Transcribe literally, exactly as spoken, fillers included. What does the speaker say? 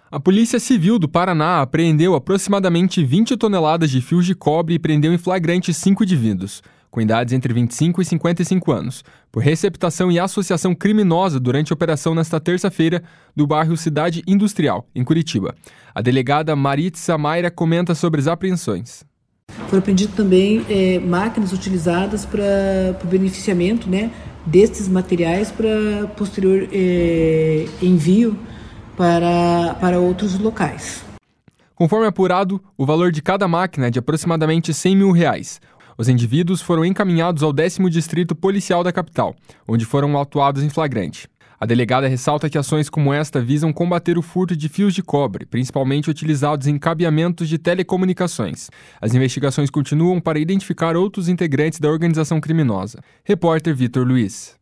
A Polícia Civil do Paraná apreendeu aproximadamente vinte toneladas de fios de cobre e prendeu em flagrante cinco indivíduos, com idades entre vinte e cinco e cinquenta e cinco anos, por receptação e associação criminosa durante a operação nesta terça-feira do bairro Cidade Industrial, em Curitiba. A delegada Maritza Mayra comenta sobre as apreensões. Foram apreendidas também é, máquinas utilizadas para o beneficiamento, né, destes materiais para posterior é, envio para, para outros locais. Conforme apurado, o valor de cada máquina é de aproximadamente cem mil reais. Os indivíduos foram encaminhados ao décimo Distrito Policial da capital, onde foram autuados em flagrante. A delegada ressalta que ações como esta visam combater o furto de fios de cobre, principalmente utilizados em cabeamentos de telecomunicações. As investigações continuam para identificar outros integrantes da organização criminosa. Repórter Vitor Luiz.